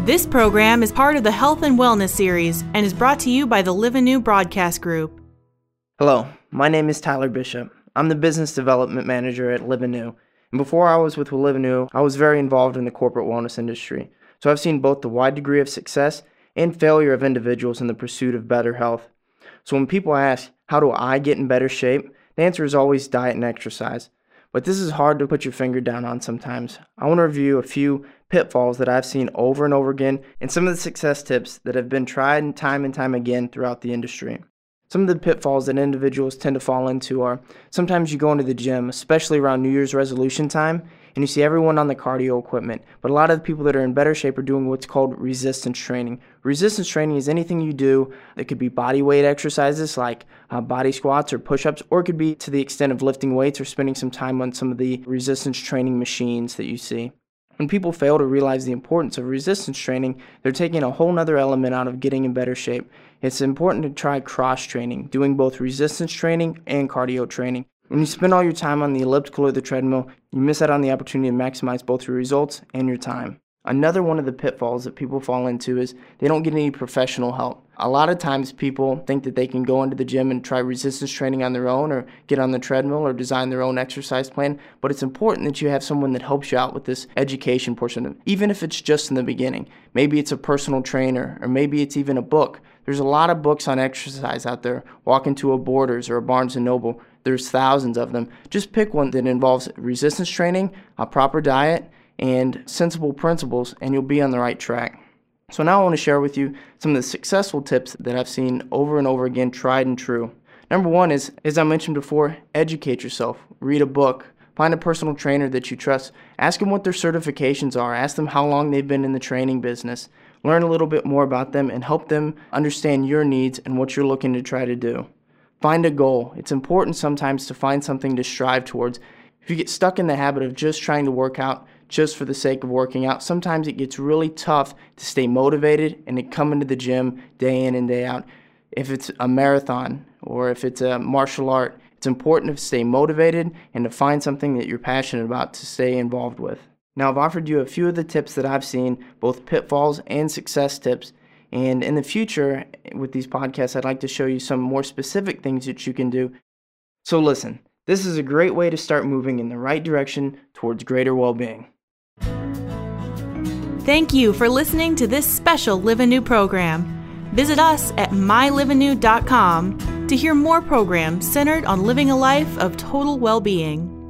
This program is part of the Health and Wellness series and is brought to you by the Live Anew Broadcast Group. Hello, my name is Tyler Bishop. I'm the Business Development Manager at Live Anew. And before I was with Live Anew, I was very involved in the corporate wellness industry. So I've seen both the wide degree of success and failure of individuals in the pursuit of better health. So when people ask, how do I get in better shape? The answer is always diet and exercise. But this is hard to put your finger down on sometimes. I want to review a few pitfalls that I've seen over and over again and some of the success tips that have been tried and time again throughout the industry. Some of the pitfalls that individuals tend to fall into are sometimes you go into the gym, especially around New Year's resolution time, and you see everyone on the cardio equipment. But a lot of the people that are in better shape are doing what's called resistance training. Resistance training is anything you do that could be body weight exercises like body squats or push-ups, or it could be to the extent of lifting weights or spending some time on some of the resistance training machines that you see. When people fail to realize the importance of resistance training, they're taking a whole nother element out of getting in better shape. It's important to try cross-training, doing both resistance training and cardio training. When you spend all your time on the elliptical or the treadmill, you miss out on the opportunity to maximize both your results and your time. Another one of the pitfalls that people fall into is they don't get any professional help. A lot of times people think that they can go into the gym and try resistance training on their own or get on the treadmill or design their own exercise plan, but it's important that you have someone that helps you out with this education portion of it, even if it's just in the beginning. Maybe it's a personal trainer or maybe it's even a book. There's a lot of books on exercise out there. Walk into a Borders or a Barnes & Noble. There's thousands of them. Just pick one that involves resistance training, a proper diet, and sensible principles, and you'll be on the right track. So now I want to share with you some of the successful tips that I've seen over and over again, tried and true. Number one is, as I mentioned before, educate yourself. Read a book. Find a personal trainer that you trust. Ask them what their certifications are. Ask them how long they've been in the training business. Learn a little bit more about them and help them understand your needs and what you're looking to try to do. Find a goal. It's important sometimes to find something to strive towards. If you get stuck in the habit of just trying to work out just for the sake of working out, sometimes it gets really tough to stay motivated and to come into the gym day in and day out. If it's a marathon or if it's a martial art, it's important to stay motivated and to find something that you're passionate about to stay involved with. Now, I've offered you a few of the tips that I've seen, both pitfalls and success tips. And in the future, with these podcasts, I'd like to show you some more specific things that you can do. So listen, this is a great way to start moving in the right direction towards greater well-being. Thank you for listening to this special Live Anew program. Visit us at myliveanew.com to hear more programs centered on living a life of total well-being.